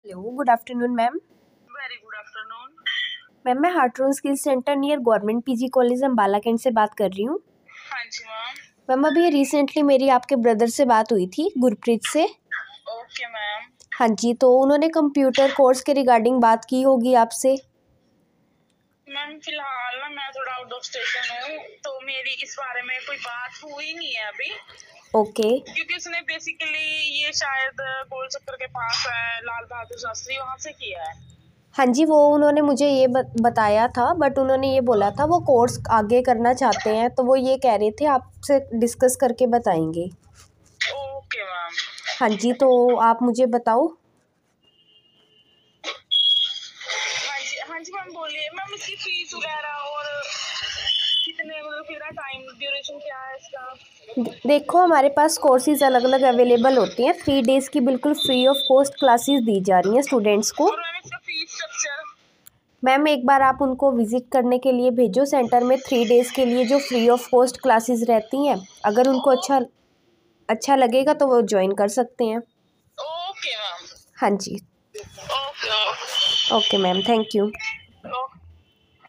Hello, good afternoon ma'am. Very good afternoon. Ma'am मैं Hartron skill centre near government PG college Ambala cantt से बात कर रही हूँ। हाँ जी मैम। मैम अभी रिसेंटली मेरी आपके ब्रदर से बात हुई थी, गुरप्रीत से। Okay ma'am. हाँ जी, तो उन्होंने कंप्यूटर कोर्स के रिगार्डिंग बात की होगी आपसे। मैम फिलहाल ना मैं थोड़ा आउट ऑफ स्टेशन हूँ, तो मेरी इस बारे में कोई बात हुई नहीं है अभी। ओके। क्योंकि उसने बेसिकली ये शायद गोल चक्कर के पास है, लाल बहादुर शास्त्री, वहाँ से किया है। हाँ जी, वो उन्होंने मुझे ये बताया था, बट उन्होंने ये बोला था वो कोर्स आगे करना चाहते हैं, तो वो ये कह रहे थे आपसे डिस्कस करके बताएंगे। Okay ma'am. हाँ जी, तो आप मुझे बताओ। हाँ जी मैम बोलिए मैम, इसकी फीस वगैरह और कितने मतलब कितना टाइम ड्यूरेशन क्या है इसका? देखो, हमारे पास कोर्सेज अलग अलग अवेलेबल होते हैं। 3 डेज़ की बिल्कुल फ्री ऑफ कॉस्ट क्लासेस दी जा रही हैं स्टूडेंट्स को। और मैम इसका फीस स्ट्रक्चर? मैम एक बार आप उनको विजिट करने के लिए भेजो सेंटर में। 3 डेज़ के लिए जो फ्री ऑफ कॉस्ट क्लासेस रहती हैं, अगर उनको अच्छा लगेगा तो वो ज्वाइन कर सकते हैं। Okay ma'am. हाँ जी। Okay. Okay ma'am, thank you.